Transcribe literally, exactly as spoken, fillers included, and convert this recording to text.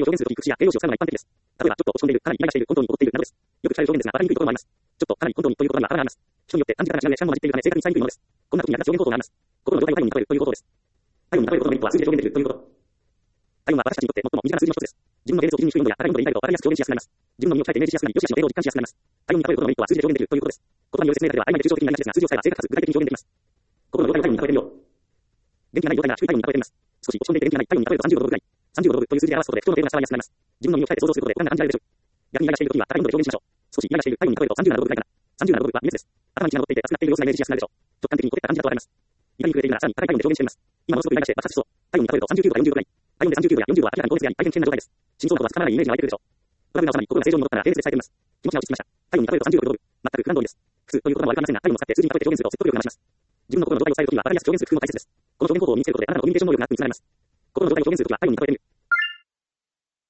表現するとき、口や形容詞を使うのが一般的です。例えば、ちょっと落ち込んでいる、かなりイライラしている、本当に怒っているなどです。よく使う表現ですが、わかりにくいこともあります。ちょっと、かなり、本当にという言葉には幅があります。人によって漢字から違うしかも混じっているため正確に伝えにくいものです。こんな時に役立つ表現方法があります。心の状態を体温に例えるということです。体温に例えることのメリットは数字で表現できるということ。体温は私たちにとって最も身近な数字の一つです。自分の現実を基準に低い温度や高い温度でいたいことを分かりやすく表現しやすくなります。自分の身を鍛えてイメージしやすくなり、良し悪しの程度を実感しやすくなります。体温に例えることのメリットは数字で表現できるということです。言葉による説明だけでは曖昧で抽象的になりがちですが、数字を使えば正確かつ具体的に表現できます。心の状態を体温に例えてみよう。元気がない状態なら低い体温に例えてみます。少し落ち込んでいて元気がない体温に例えるとさんじゅうごどろくぐらい。さんじゅうごどろくという数字で表すことで不調の程度が伝わりやすくなります。自分の身を鍛えて想像することで不安が感じられるでしょう。逆にイライラしているときは高い温度で表現しましょう。少しイライラしている体温に例えるとさんじゅうななどぐらいかな。さんじゅうななどは微熱です。頭に血が上っていて熱くなっている様子がイメージしやすくなるでしょう。直感的にこれって感じだとわかります。痛みに触れているならさらに高い体温で表現してみます。今ものすごくイライラして爆発しそう。体温に例えるとさんじゅうきゅうどかよんじゅうどくらい。体温でさんじゅうきゅうどやよんじゅうどは明らかに高熱であり、大変危険な状態です。心臓の音がつかまらないイメージが湧いてくるでしょう。トラブルが収まり、心が正常に戻ったら平熱で伝えてみます。気持ちが落ち着きました。体温に例えるとさんじゅうろくどぐ。全く普段通りです。普通という言葉もありかねませんが、体温を使って数字に例えて表現すると説得力が増します。自分の心の状態を伝えるときは分かりやすく表現する工夫も大切です。この表現方法を身につけることで、あなたのコミュニケーション能力がアップにつながります。心の状態を表現するときは体温に例えてみる。